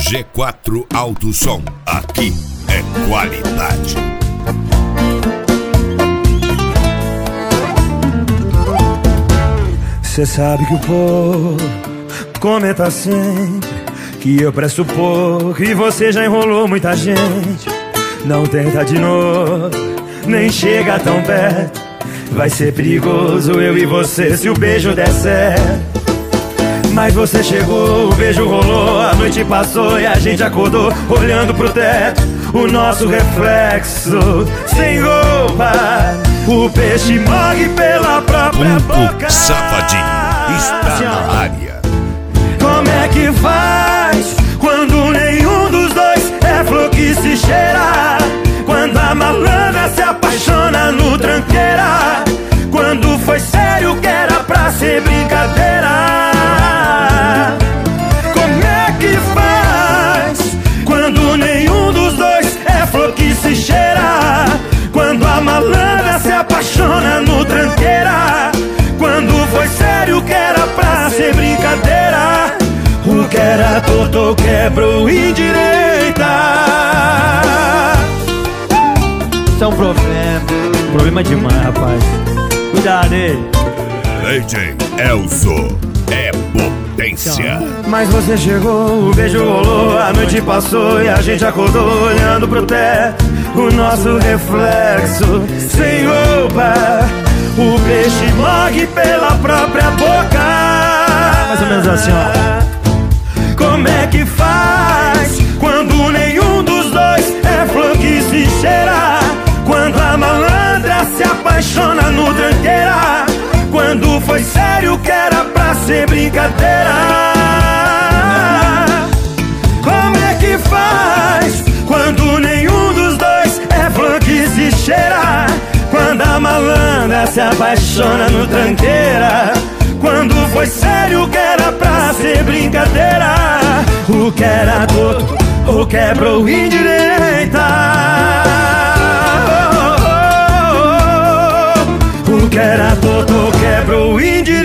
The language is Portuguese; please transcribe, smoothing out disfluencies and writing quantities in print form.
G4 Alto Som. Aqui é qualidade. Cê sabe que o povo comenta sempre que eu presto pouco e você já enrolou muita gente. Não tenta de novo, nem chega tão perto. Vai ser perigoso eu e você se o beijo der certo. Mas você chegou, o beijo rolou, a noite passou e a gente acordou olhando pro teto, o nosso reflexo sem roupa. O peixe morre pela própria boca. Safadinho está na área. Como é que faz quando nenhum dos dois é flor que se cheira? Quando a malandra se apaixona no tranqueira? Quando foi sério que era pra ser brincadeira? Como é que faz quando nenhum dos dois é flor que se cheira? Quando a malandra se apaixona no tranqueira? Quando foi sério que era pra ser brincadeira? O que era torto quebrou endireita. Isso é um problema demais, rapaz. Cuidado aí. DJ Elzo é potência. Mas você chegou, o beijo rolou, a noite passou e a gente acordou olhando pro teto, o nosso reflexo sem roupa. O peixe morre pela própria boca. Mais ou menos assim, ó. Como é que faz quando nenhum dos dois é flor que se cheira? Quando a malandra se apaixona no tranqueira? Quando foi sério que era pra ser brincadeira? Como é que faz quando nenhum dos dois é flor que se cheira? Quando a malandra se apaixona no tranqueira? Quando foi sério que era pra ser brincadeira? O que era torto ou quebrou endireita? O que era torto ou quebrou endireita?